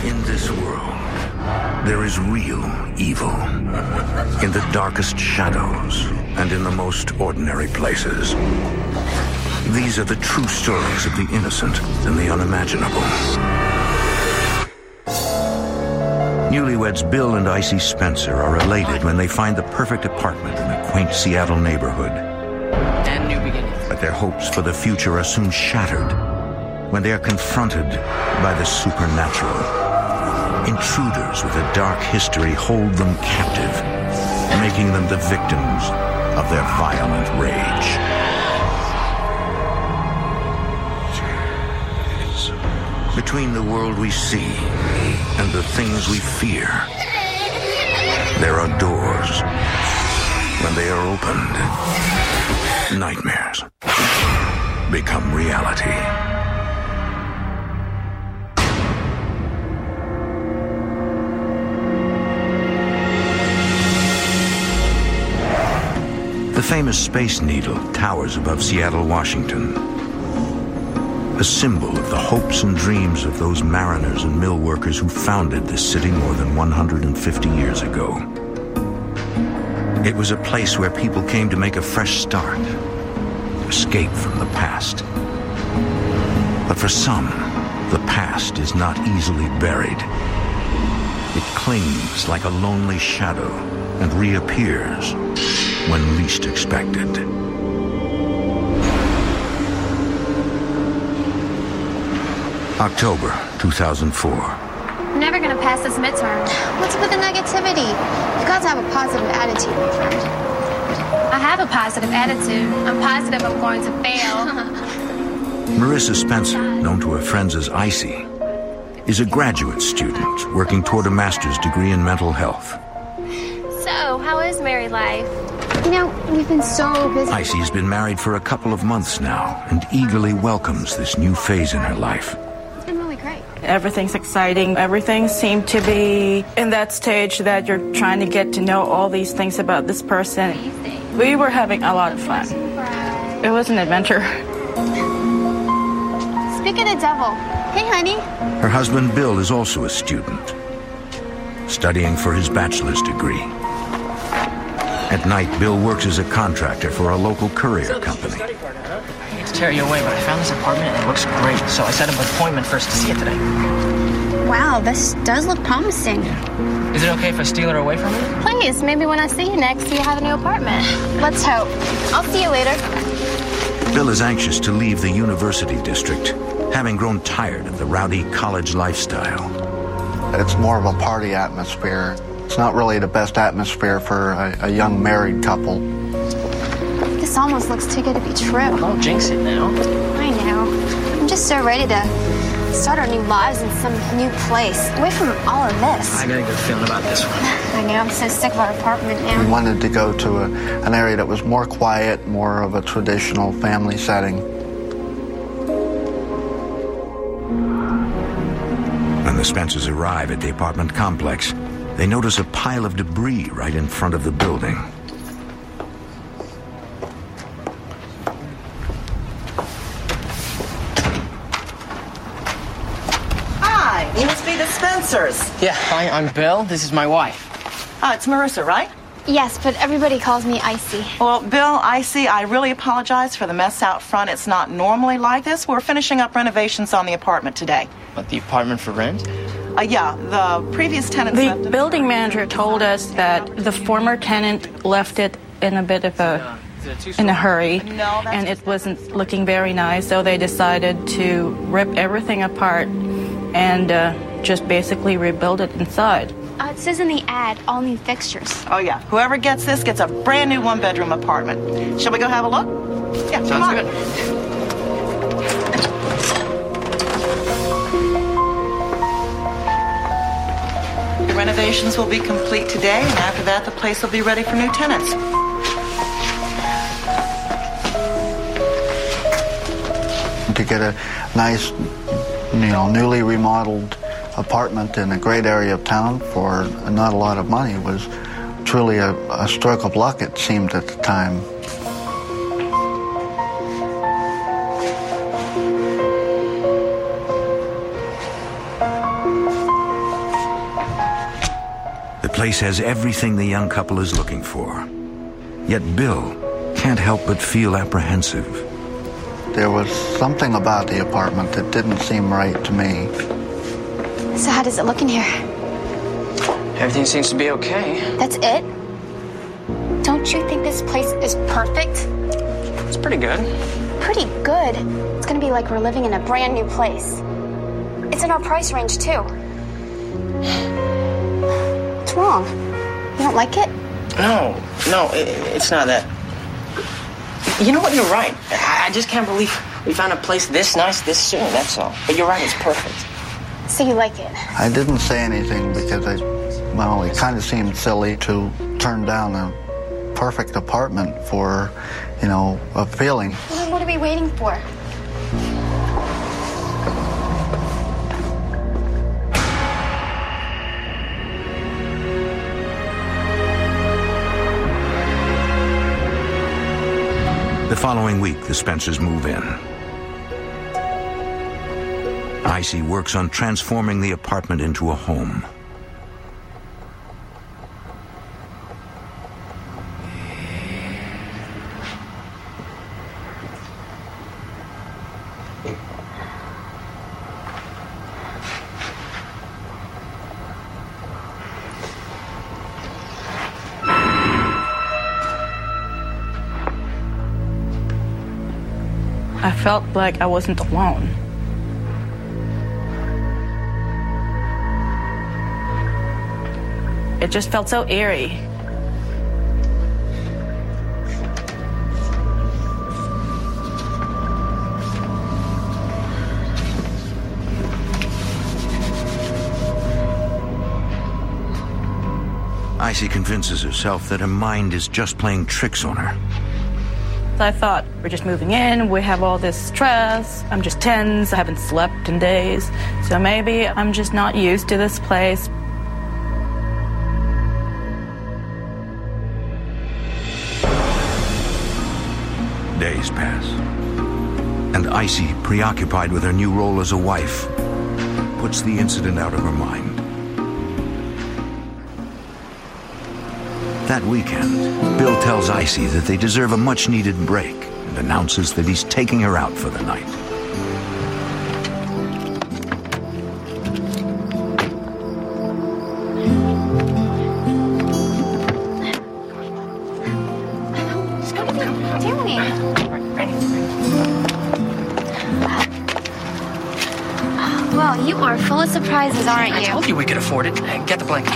In this world, there is real evil. In the darkest shadows and in the most ordinary places. These are the true stories of the innocent and the unimaginable. Newlyweds Bill and Icy Spencer are elated when they find the perfect apartment in a quaint Seattle neighborhood. And new beginnings. But their hopes for the future are soon shattered when they are confronted by the supernatural. Intruders with a dark history hold them captive, making them the victims of their violent rage. Between the world we see and the things we fear, there are doors. When they are opened, nightmares become reality. The famous Space Needle towers above Seattle, Washington, a symbol of the hopes and dreams of those mariners and mill workers who founded this city more than 150 years ago. It was a place where people came to make a fresh start, escape from the past. But for some, the past is not easily buried. It clings like a lonely shadow and reappears when least expected. October 2004. I'm never gonna pass this midterm. What's with the negativity? You got to have a positive attitude, my friend. I have a positive attitude. I'm positive I'm going to fail. Marissa Spencer, known to her friends as Icy, is a graduate student working toward a master's degree in mental health. So, how is married life? You know, we've been so busy. Icy's been married for a couple of months now and eagerly welcomes this new phase in her life. It's been really great. Everything's exciting. Everything seemed to be in that stage that you're trying to get to know all these things about this person. We were having a lot of fun. It was an adventure. Speak of the devil. Hey, honey. Her husband, Bill, is also a student, studying for his bachelor's degree. At night, Bill works as a contractor for a local courier company. I hate to tear you away, but I found this apartment and it looks great, so I set up an appointment for us to see it today. Wow, this does look promising. Yeah. Is it okay if I steal her away from you? Please, maybe when I see you next, you have a new apartment. Let's hope. I'll see you later. Bill is anxious to leave the university district, having grown tired of the rowdy college lifestyle. It's more of a party atmosphere. It's not really the best atmosphere for a young married couple. This almost looks too good to be true. Don't jinx it now. I know. I'm just so ready to start our new lives in some new place, away from all of this. I got a good feeling about this one. I know. I'm so sick of our apartment now. We wanted to go to an area that was more quiet, more of a traditional family setting. When the Spencers arrive at the apartment complex, they notice a pile of debris right in front of the building. Hi, you must be the Spencers. Yeah, hi, I'm Bill. This is my wife. Oh, it's Marissa, right? Yes, but everybody calls me Icy. Well, Bill, Icy, I really apologize for the mess out front. It's not normally like this. We're finishing up renovations on the apartment today. What, the apartment for rent? Yeah, the previous tenants left The it. building manager told us that the former tenant left it in a bit of in a hurry, and it wasn't looking very nice, so they decided to rip everything apart and just basically rebuild it inside. It says in the ad, all new fixtures. Oh, yeah. Whoever gets this gets a brand new one-bedroom apartment. Shall we go have a look? Yeah, come Sounds on. good. The renovations will be complete today, and after that, the place will be ready for new tenants. To get a nice, newly remodeled apartment in a great area of town for not a lot of money was truly a stroke of luck, it seemed at the time. place has everything the young couple is looking for. Yet Bill can't help but feel apprehensive. There was something about the apartment that didn't seem right to me. So how does it look in here? Everything seems to be okay. That's it? Don't you think this place is perfect? It's pretty good. Pretty good? It's gonna be like we're living in a brand new place. It's in our price range, too. What's wrong? You don't like it? No, it's not that. You know what? You're right. I just can't believe we found a place this nice this soon, that's all. But you're right, it's perfect. So you like it? I didn't say anything because it kind of seemed silly to turn down a perfect apartment for, a feeling. Well, then what are we waiting for? The following week, the Spencers move in. Icy works on transforming the apartment into a home. I felt like I wasn't alone. It just felt so eerie. Icy convinces herself that her mind is just playing tricks on her. I thought, we're just moving in, we have all this stress, I'm just tense, I haven't slept in days, so maybe I'm just not used to this place. Days pass, and Icy, preoccupied with her new role as a wife, puts the incident out of her mind. That weekend, Bill tells Icy that they deserve a much-needed break and announces that he's taking her out for the night. Well, you are full of surprises, aren't you? I told you we could afford it. Get the blanket.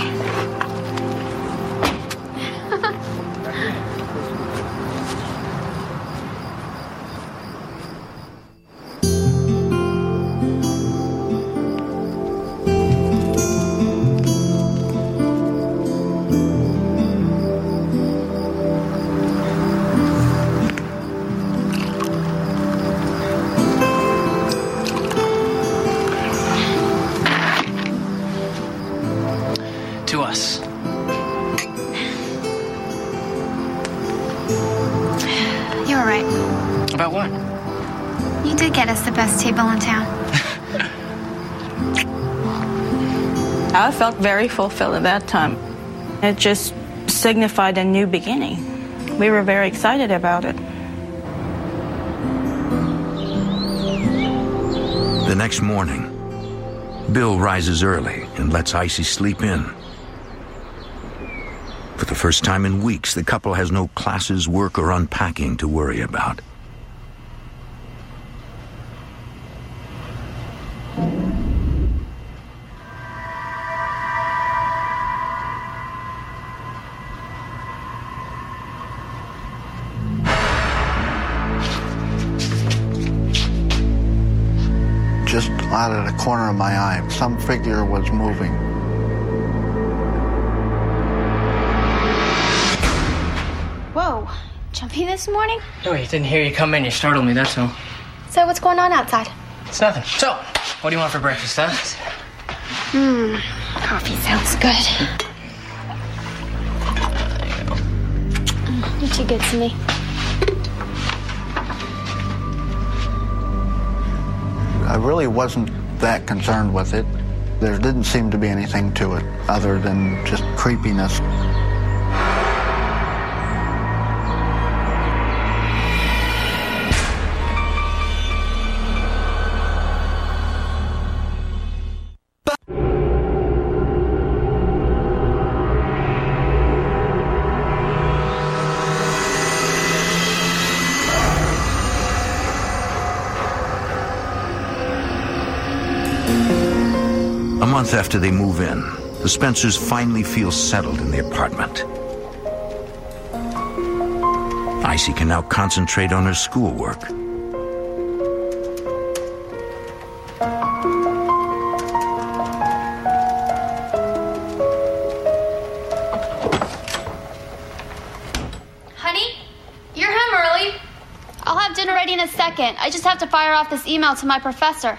To us. You were right. About what? You did get us the best table in town. I felt very fulfilled at that time. It just signified a new beginning. We were very excited about it. The next morning, Bill rises early and lets Icy sleep in. For the first time in weeks, the couple has no classes, work, or unpacking to worry about. Just out of the corner of my eye, some figure was moving. Whoa, jumpy this morning? No, I didn't hear you come in. You startled me, that's all. So what's going on outside? It's nothing. So, what do you want for breakfast, huh? Coffee sounds good. You're too good to me. I really wasn't that concerned with it. There didn't seem to be anything to it other than just creepiness. A month after they move in, the Spencers finally feel settled in the apartment. Icy can now concentrate on her schoolwork. Honey, you're home early. I'll have dinner ready in a second. I just have to fire off this email to my professor.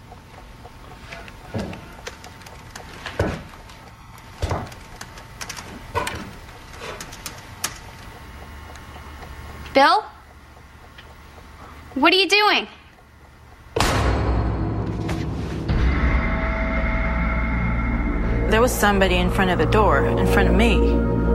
Bill? What are you doing? There was somebody in front of the door, in front of me.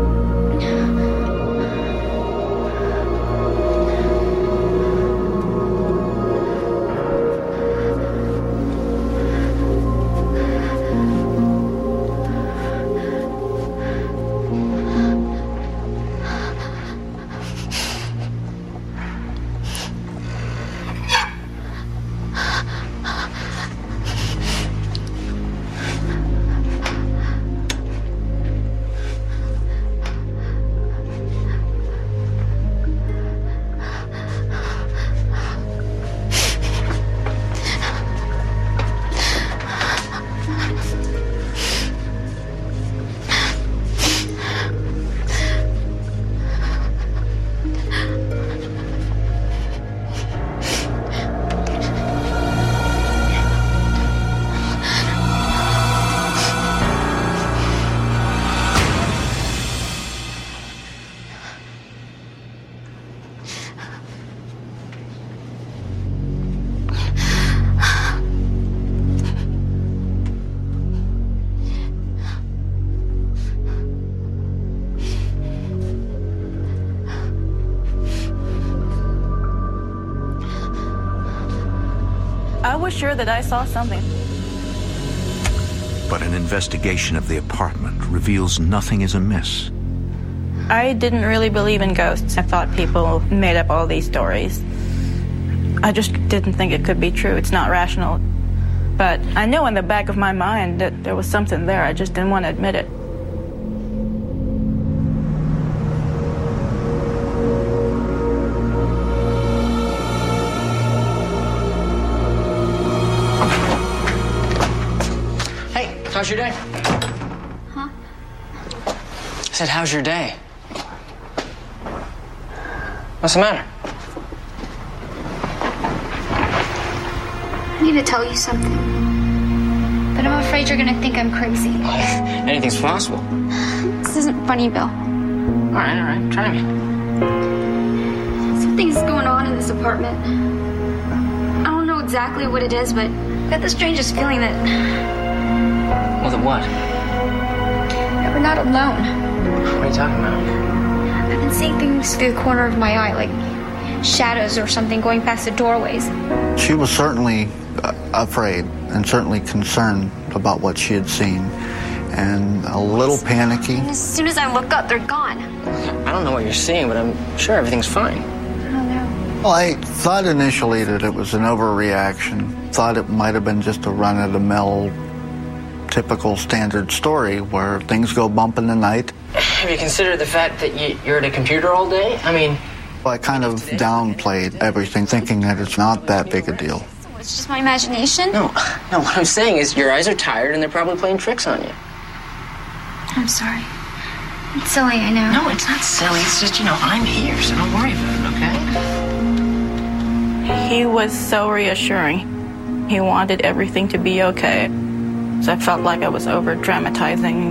I was sure that I saw something. But an investigation of the apartment reveals nothing is amiss. I didn't really believe in ghosts. I thought people made up all these stories. I just didn't think it could be true. It's not rational. But I knew in the back of my mind that there was something there. I just didn't want to admit it. How's your day? Huh? I said, how's your day? What's the matter? I need to tell you something. But I'm afraid you're gonna think I'm crazy. Anything's possible. This isn't funny, Bill. All right, try me. Something's going on in this apartment. I don't know exactly what it is, but I got the strangest feeling that... Well, then what? that we're not alone. What are you talking about? I've been seeing things through the corner of my eye, like shadows or something going past the doorways. She was certainly afraid and certainly concerned about what she had seen and a little panicky. And as soon as I look up, they're gone. I don't know what you're seeing, but I'm sure everything's fine. I don't know. Well, I thought initially that it was an overreaction. Thought it might have been just a run-of-the-mill typical standard story where things go bump in the night. Have you considered the fact that you're at a computer all day? I mean... I kind of downplayed everything, thinking that it's not that big a deal. It's just my imagination? No, what I'm saying is your eyes are tired and they're probably playing tricks on you. I'm sorry. It's silly, I know. No, it's not silly. It's just, I'm here, so don't worry about it, okay? He was so reassuring. He wanted everything to be okay. So I felt like I was over-dramatizing.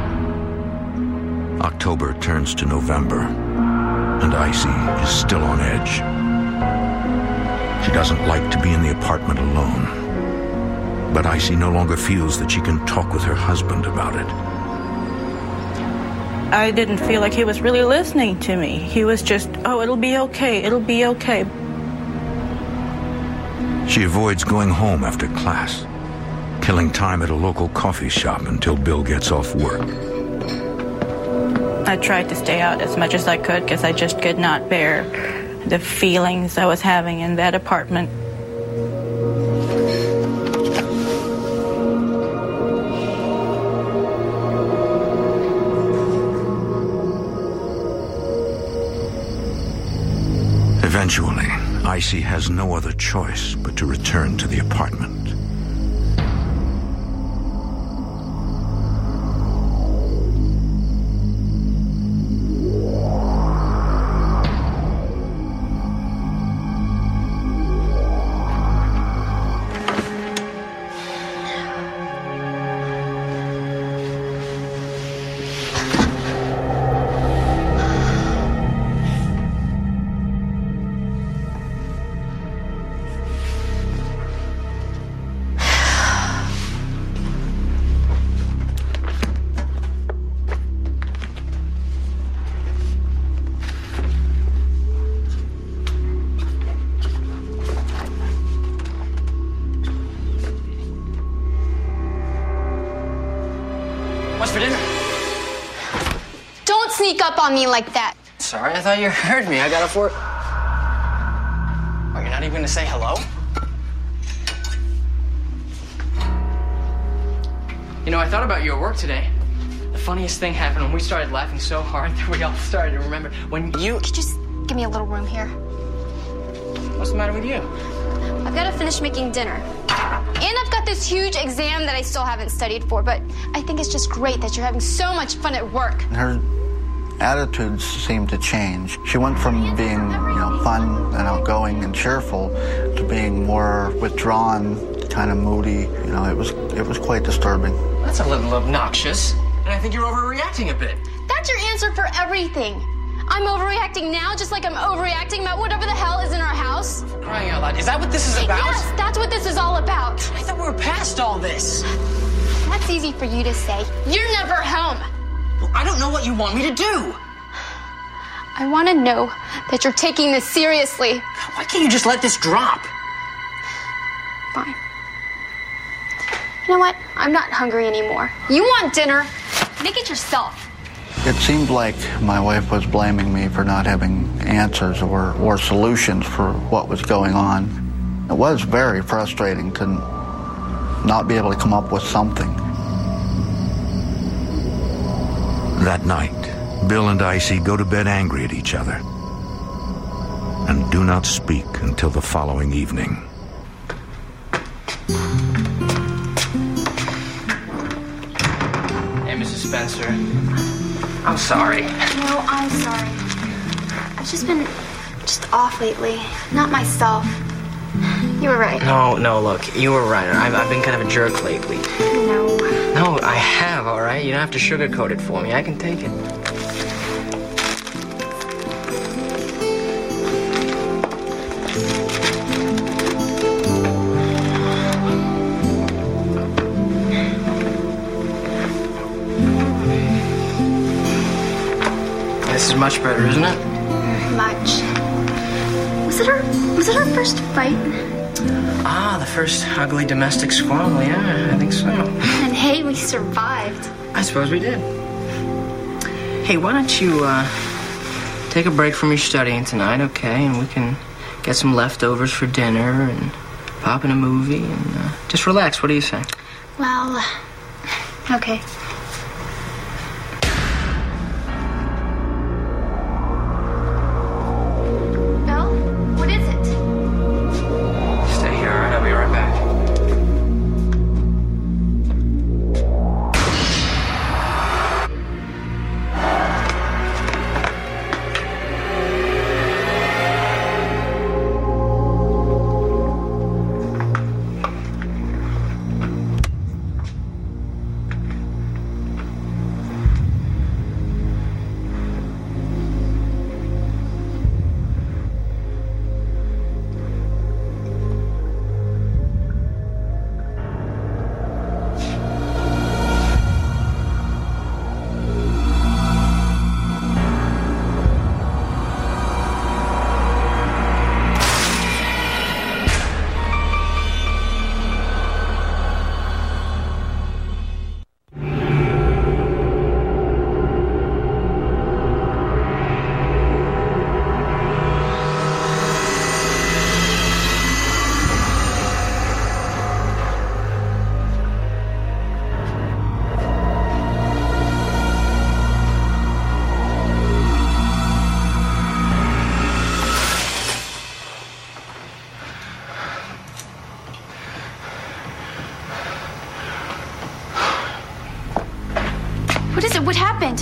October turns to November, and Icy is still on edge. She doesn't like to be in the apartment alone, but Icy no longer feels that she can talk with her husband about it. I didn't feel like he was really listening to me. He was just, oh, it'll be okay, it'll be okay. She avoids going home after class, killing time at a local coffee shop until Bill gets off work. I tried to stay out as much as I could because I just could not bear the feelings I was having in that apartment. Eventually, Icy has no other choice but to return to the apartment. What's for dinner? Don't sneak up on me like that. Sorry, I thought you heard me. I got a fork. Oh, you're not even gonna say hello? You know, I thought about you at work today. The funniest thing happened when we started laughing so hard that we all started to remember when you... Could you just give me a little room here? What's the matter with you? I've got to finish making dinner. And I've got this huge exam that I still haven't studied for, but I think it's just great that you're having so much fun at work. Her attitudes seemed to change. She went from being, fun and outgoing and cheerful to being more withdrawn, kind of moody. It was quite disturbing. That's a little obnoxious. And I think you're overreacting a bit. That's your answer for everything. I'm overreacting now, just like I'm overreacting about whatever the hell is in our house. For crying out loud. Is that what this is about? Yes, that's what this is all about. I thought we were past all this. That's easy for you to say. You're never home. Well, I don't know what you want me to do. I want to know that you're taking this seriously. Why can't you just let this drop? Fine. You know what? I'm not hungry anymore. You want dinner? Make it yourself. It seemed like my wife was blaming me for not having answers or solutions for what was going on. It was very frustrating to not be able to come up with something. That night, Bill and Icy go to bed angry at each other and do not speak until the following evening. Hey, Mrs. Spencer. I'm sorry. No, I'm sorry. I've just been off lately. Not myself. You were right. No, look, you were right. I've been kind of a jerk lately. No. No, I have, all right? You don't have to sugarcoat it for me. I can take it. This is much better, isn't it? Much. Was it our first fight? Ah, the first ugly domestic squabble, yeah, I think so. And hey, we survived. I suppose we did. Hey, why don't you, take a break from your studying tonight, okay? And we can get some leftovers for dinner and pop in a movie and just relax. What do you say? Well, okay. What happened?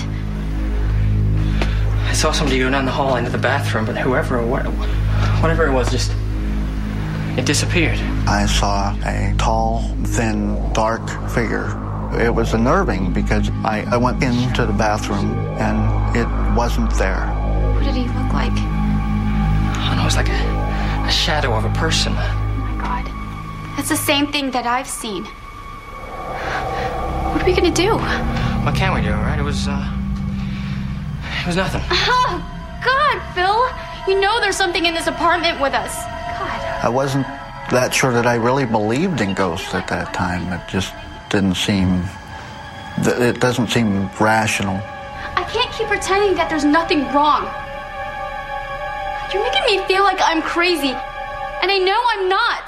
I saw somebody go down the hall into the bathroom, but whatever it was, just... it disappeared. I saw a tall, thin, dark figure. It was unnerving because I went into the bathroom and it wasn't there. What did he look like? I don't know, it was like a shadow of a person. Oh my God. That's the same thing that I've seen. What are we gonna do? What can we do, right? It was nothing. Oh, God, Phil. You know there's something in this apartment with us. God. I wasn't that sure that I really believed in ghosts at that time. It just didn't seem... It doesn't seem rational. I can't keep pretending that there's nothing wrong. You're making me feel like I'm crazy, and I know I'm not.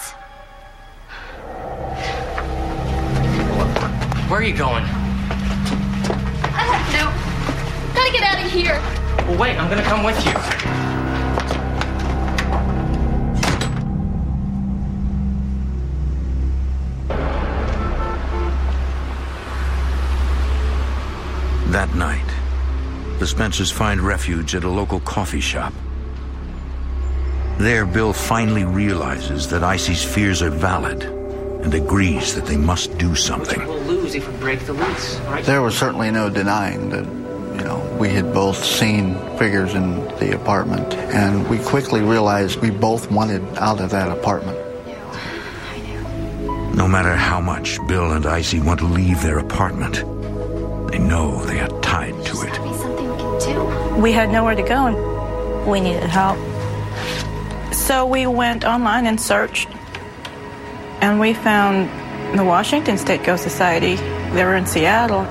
Where are you going? I don't know. Gotta get out of here. Well, wait, I'm gonna come with you. That night, the Spencers find refuge at a local coffee shop. There, Bill finally realizes that Icy's fears are valid and agrees that they must do something. We'll lose if we break the lease, right? There was certainly no denying that, we had both seen figures in the apartment, and we quickly realized we both wanted out of that apartment. No matter how much Bill and Icy want to leave their apartment, they know they are tied to it. Maybe something we can do. We had nowhere to go, and we needed help. So we went online and searched, and we found the Washington State Ghost Society. They were in Seattle.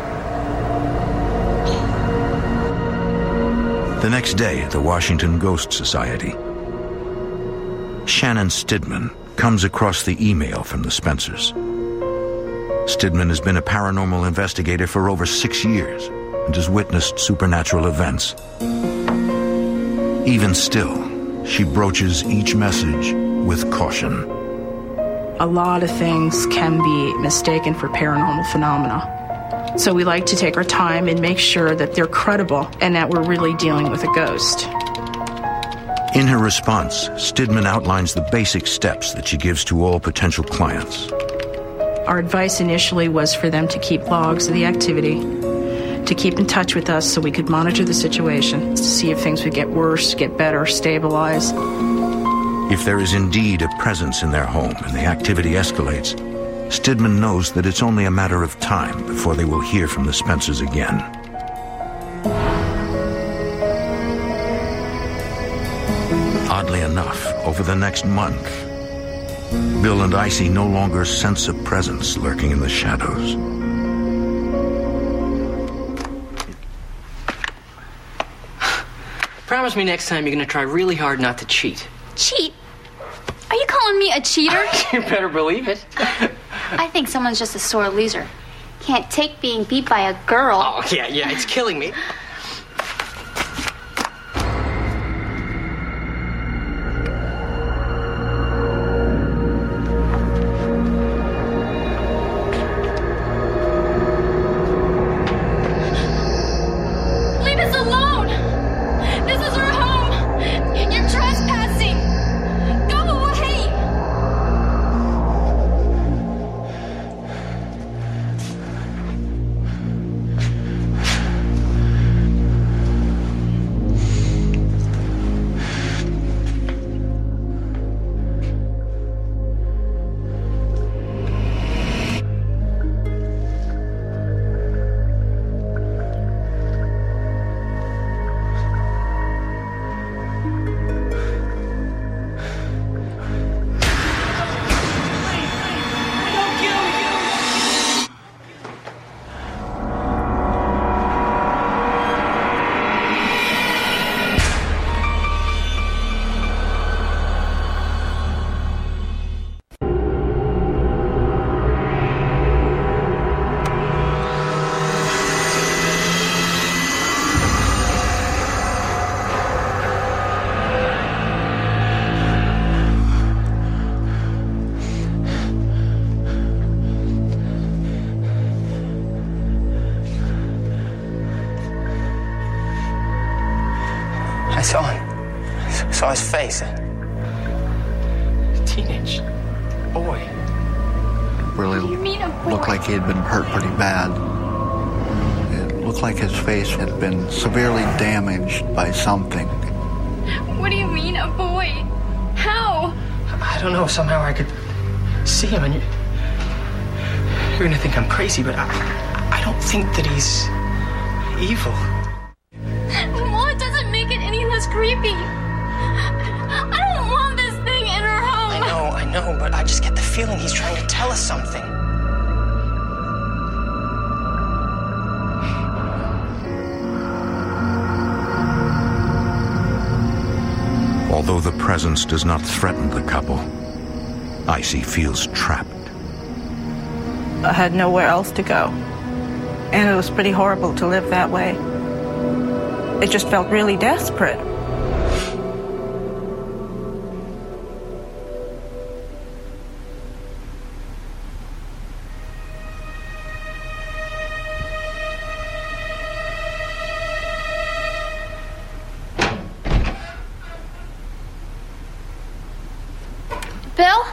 The next day at the Washington Ghost Society, Shannon Stidman comes across the email from the Spencers. Stidman has been a paranormal investigator for over 6 years and has witnessed supernatural events. Even still, she broaches each message with caution. A lot of things can be mistaken for paranormal phenomena. So we like to take our time and make sure that they're credible and that we're really dealing with a ghost. In her response, Stidman outlines the basic steps that she gives to all potential clients. Our advice initially was for them to keep logs of the activity, to keep in touch with us so we could monitor the situation, to see if things would get worse, get better, stabilize. If there is indeed a presence in their home and the activity escalates, Stidman knows that it's only a matter of time before they will hear from the Spencers again. Oddly enough, over the next month, Bill and Icy no longer sense a presence lurking in the shadows. Promise me next time you're gonna try really hard not to cheat. Cheat? Are you calling me a cheater? You better believe it. I think someone's just a sore loser. Can't take being beat by a girl. Oh, yeah, it's killing me. Leave us alone! This is our home! You're trespassing! Go away! I saw him. I saw his face. A teenage boy. Really looked like he had been hurt pretty bad. It looked like his face had been severely damaged by something. What do you mean, a boy? How? I don't know. Somehow I could see him, and you're gonna think I'm crazy, but I don't think that he's evil. Well, it doesn't make it any less creepy. I don't want this thing in our home. I know, but I just get the feeling he's trying to tell us something. Although the presence does not threaten the couple, Icy feels trapped. I had nowhere else to go. And it was pretty horrible to live that way. It just felt really desperate. Bill?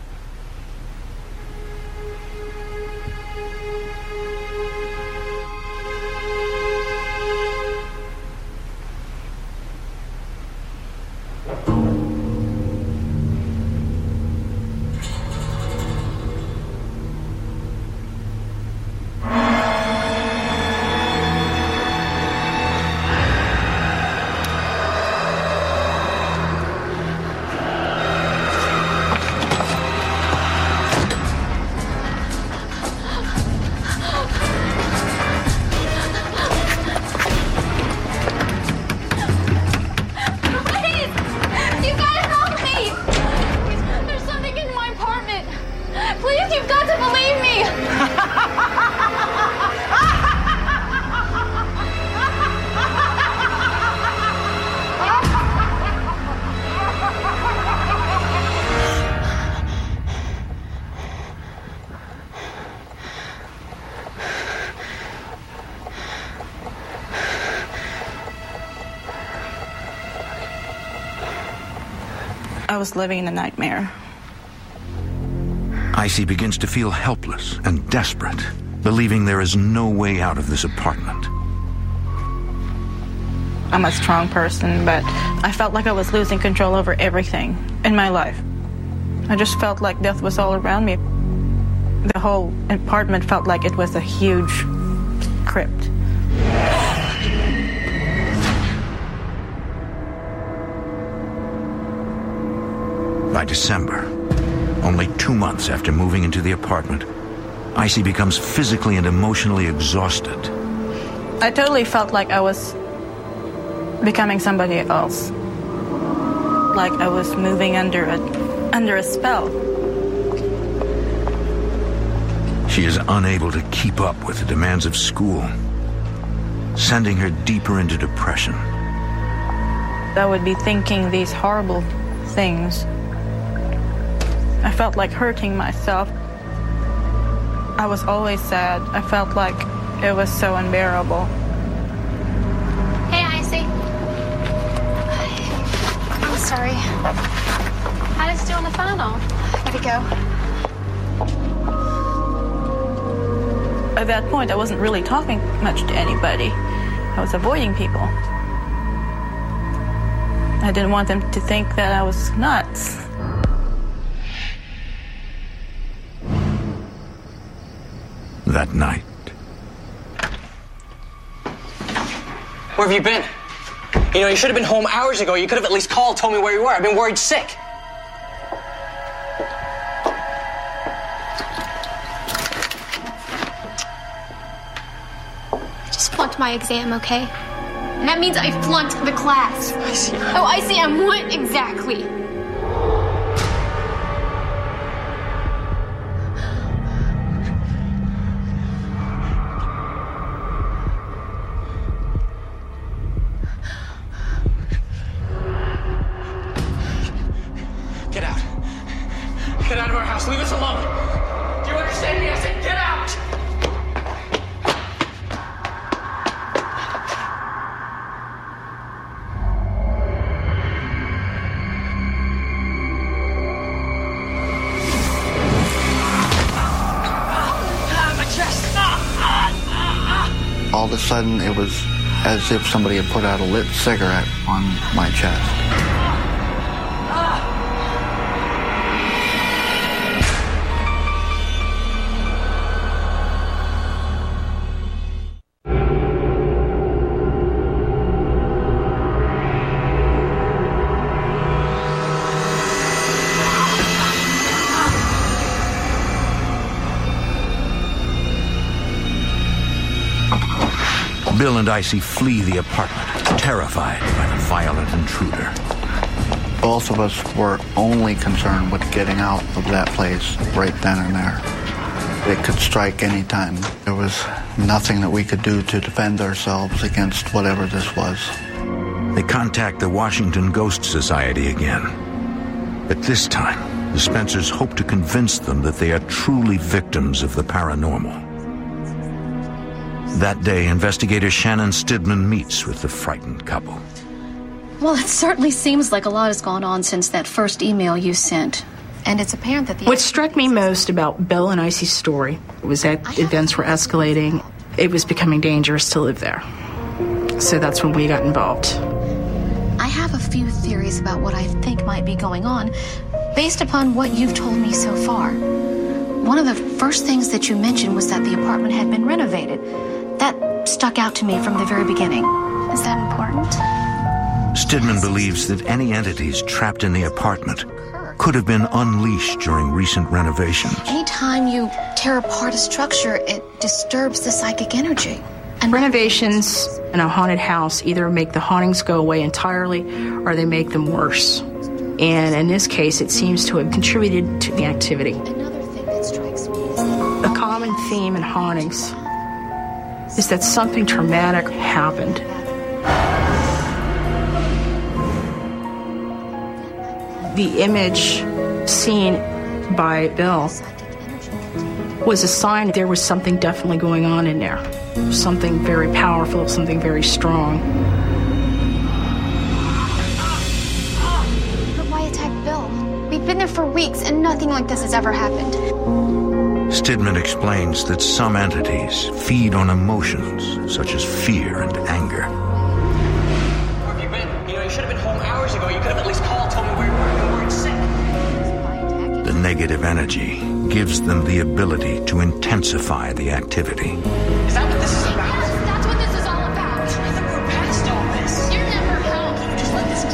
I was living in a nightmare. Icy begins to feel helpless and desperate, believing there is no way out of this apartment. I'm a strong person, but I felt like I was losing control over everything in my life. I just felt like death was all around me. The whole apartment felt like it was a huge crypt. By December, only 2 months after moving into the apartment, Icy becomes physically and emotionally exhausted. I totally felt like I was becoming somebody else. Like I was moving under a spell. She is unable to keep up with the demands of school, sending her deeper into depression. I would be thinking these horrible things. I felt like hurting myself. I was always sad. I felt like it was so unbearable. Hey, Icy. I'm sorry. How did you do on the final? I gotta go. At that point, I wasn't really talking much to anybody. I was avoiding people. I didn't want them to think that I was nuts. That night. Where have you been? You know, you should have been home hours ago. You could have at least called, told me where you were. I've been worried sick. I just flunked my exam, okay? And that means I flunked the class. Icy. Oh, Icy, and what exactly? Get out. Get out of our house. Leave us alone. Do you understand me? I said get out. all of a sudden it was as if somebody had put out a lit cigarette on my chest. Bill and Icy flee the apartment, terrified by the violent intruder. Both of us were only concerned with getting out of that place right then and there. It could strike any time. There was nothing that we could do to defend ourselves against whatever this was. They contact the Washington Ghost Society again. But this time, the Spencers hope to convince them that they are truly victims of the paranormal. That day, investigator Shannon Stidman meets with the frightened couple. Well, it certainly seems like a lot has gone on since that first email you sent. And it's apparent that What struck me most about Bill and Icy's story was that events were escalating. It was becoming dangerous to live there. So that's when we got involved. I have a few theories about what I think might be going on, based upon what you've told me so far. One of the first things that you mentioned was that the apartment had been renovated. That stuck out to me from the very beginning. Is that important? Stidman believes that any entities trapped in the apartment could have been unleashed during recent renovations. Anytime you tear apart a structure, it disturbs the psychic energy. And renovations in a haunted house either make the hauntings go away entirely or they make them worse. And in this case, it seems to have contributed to the activity. Another thing that strikes me is that A common theme in hauntings is that something traumatic happened. The image seen by Bill was a sign there was something definitely going on in there. Something very powerful, something very strong. But why attack Bill? We've been there for weeks and nothing like this has ever happened. Stidman explains that some entities feed on emotions such as fear and anger. Where have you been? You should have been home hours ago. You could have at least called, told me where you were. You weren't sick. The negative energy gives them the ability to intensify the activity. Is that what this is about? That's what this is all about. I thought we were past all this. You're never home. You just let this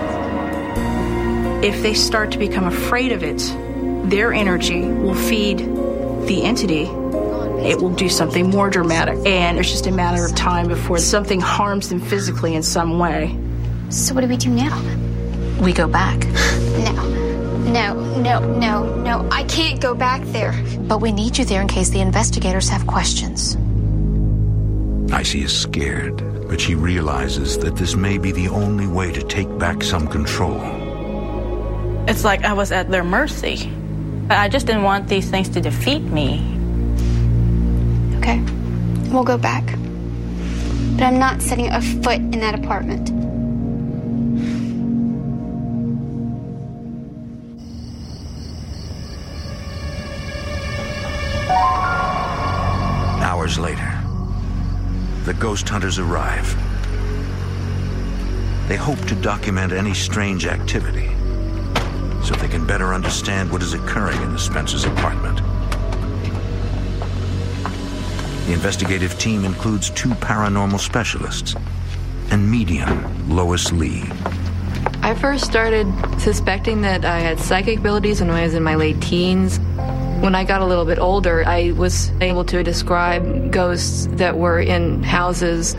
drop. If they start to become afraid of it, their energy will feed the entity. It will do something more dramatic. And it's just a matter of time before something harms them physically in some way. So what do we do now? we go back. No. I can't go back there. But we need you there in case the investigators have questions. Icy is scared, but she realizes that this may be the only way to take back some control. It's like I was at their mercy. I just didn't want these things to defeat me. Okay, we'll go back. But I'm not setting a foot in that apartment. Hours later, the ghost hunters arrive. They hope to document any strange activity so they can better understand what is occurring in the Spencers' apartment. The investigative team includes 2 paranormal specialists and medium Lois Lee. I first started suspecting that I had psychic abilities when I was in my late teens. When I got a little bit older, I was able to describe ghosts that were in houses.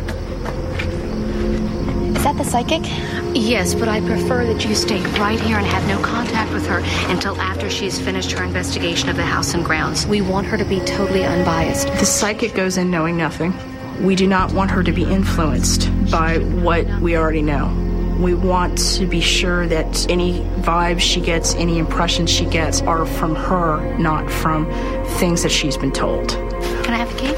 Is that the psychic? Yes, but I prefer that you stay right here and have no contact with her until after she's finished her investigation of the house and grounds. We want her to be totally unbiased. The psychic goes in knowing nothing. We do not want her to be influenced by what we already know. We want to be sure that any vibes she gets, any impressions she gets are from her, not from things that she's been told. Can I have the key?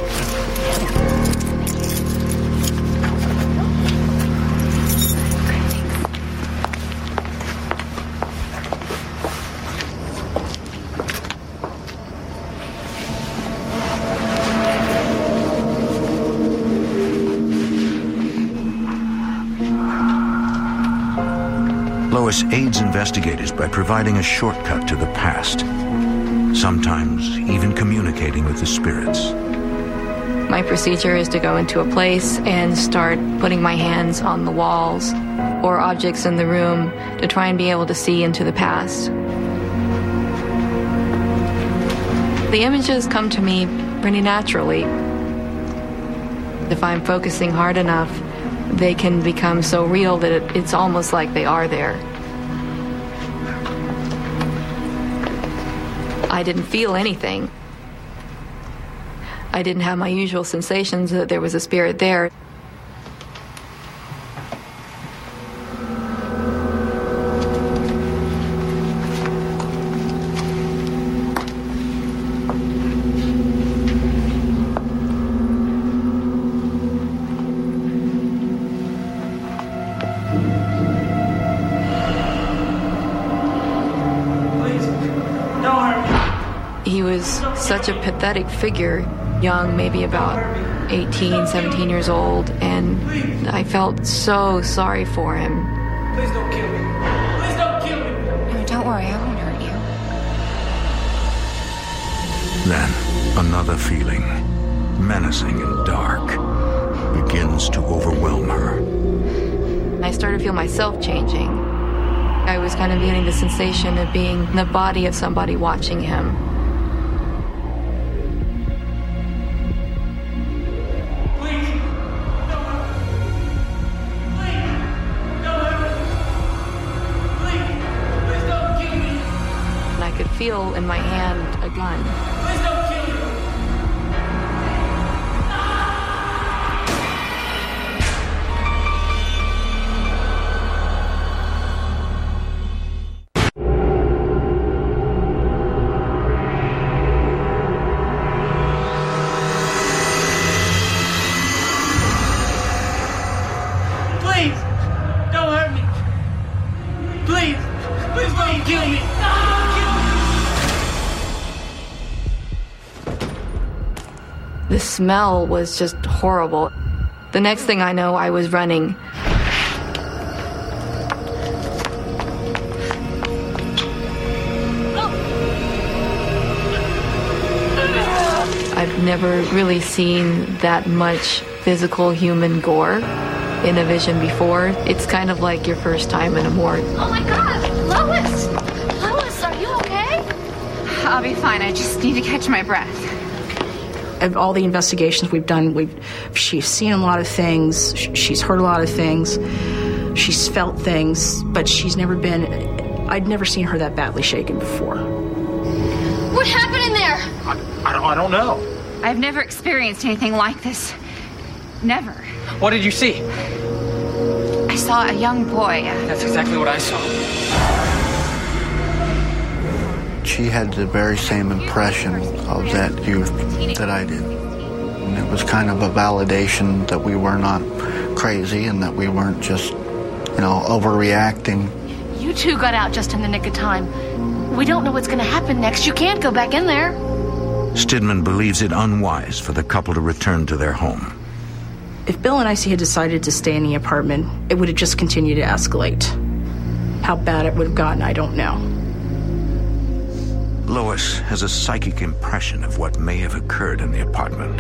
Lois aids investigators by providing a shortcut to the past, sometimes even communicating with the spirits. My procedure is to go into a place and start putting my hands on the walls or objects in the room to try and be able to see into the past. The images come to me pretty naturally. If I'm focusing hard enough, they can become so real that it's almost like they are there. I didn't feel anything. I didn't have my usual sensations that there was a spirit there. He was such a pathetic figure, young, maybe about 18, 17 years old, and I felt so sorry for him. Please don't kill me. Please don't kill me. No, don't worry, I won't hurt you. Then, another feeling, menacing and dark, begins to overwhelm her. I started to feel myself changing. I was kind of getting the sensation of being in the body of somebody watching him. Feel in my hand a gun. Please don't kill me. Please, don't hurt me. Please, please don't kill me. The smell was just horrible. The next thing I know, I was running. I've never really seen that much physical human gore in a vision before. It's kind of like your first time in a morgue. Oh my God, Lois! Lois, are you okay? I'll be fine. I just need to catch my breath. Of all the investigations we've done, she's seen a lot of things, she's heard a lot of things, she's felt things, but I'd never seen her that badly shaken before. What happened in there? I don't know. I've never experienced anything like this. Never. What did you see? I saw a young boy. That's exactly what I saw. She had the very same impression of that youth that I did. And it was kind of a validation that we were not crazy and that we weren't just, overreacting. You two got out just in the nick of time. We don't know what's going to happen next. You can't go back in there. Stidman believes it unwise for the couple to return to their home. If Bill and Icy had decided to stay in the apartment, it would have just continued to escalate. How bad it would have gotten, I don't know. Lois has a psychic impression of what may have occurred in the apartment.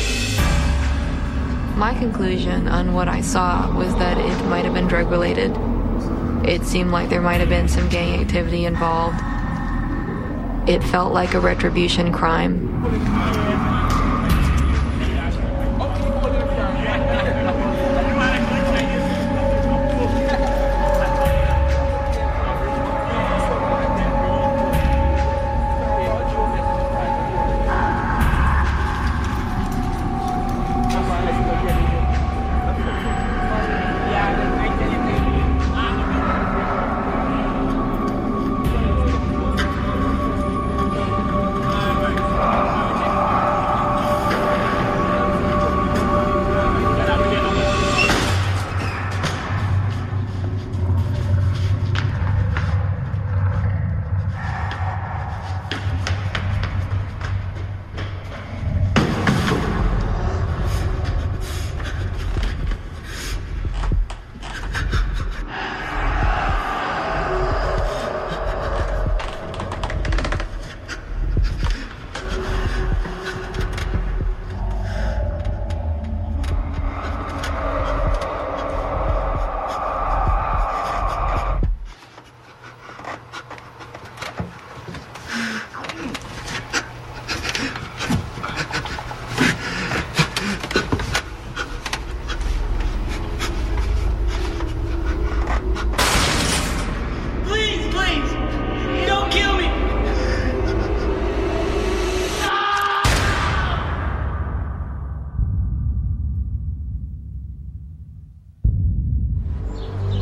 My conclusion on what I saw was that it might have been drug-related. It seemed like there might have been some gang activity involved. It felt like a retribution crime.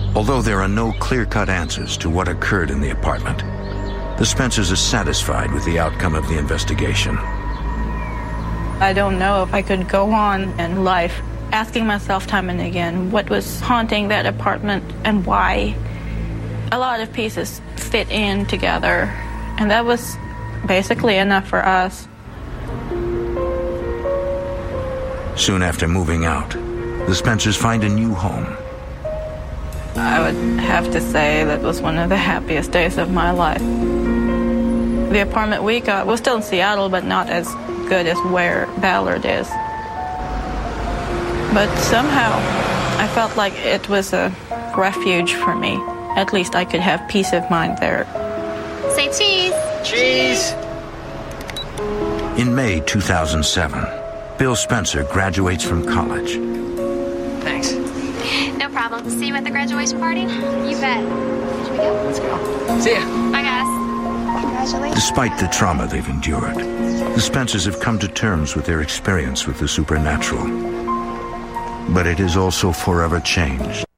Although there are no clear-cut answers to what occurred in the apartment, the Spencers are satisfied with the outcome of the investigation. I don't know if I could go on in life asking myself time and again what was haunting that apartment and why. A lot of pieces fit in together, and that was basically enough for us. Soon after moving out, the Spencers find a new home. I would have to say that was one of the happiest days of my life. The apartment we got was still in Seattle, but not as good as where Ballard is. But somehow, I felt like it was a refuge for me. At least I could have peace of mind there. Say cheese. Cheese. In May 2007, Bill Spencer graduates from college. Thanks. No problem. See you at the graduation party? You bet. Should we go? Let's go. See ya. Bye, guys. Congratulations. Despite the trauma they've endured, the Spencers have come to terms with their experience with the supernatural. But it is also forever changed.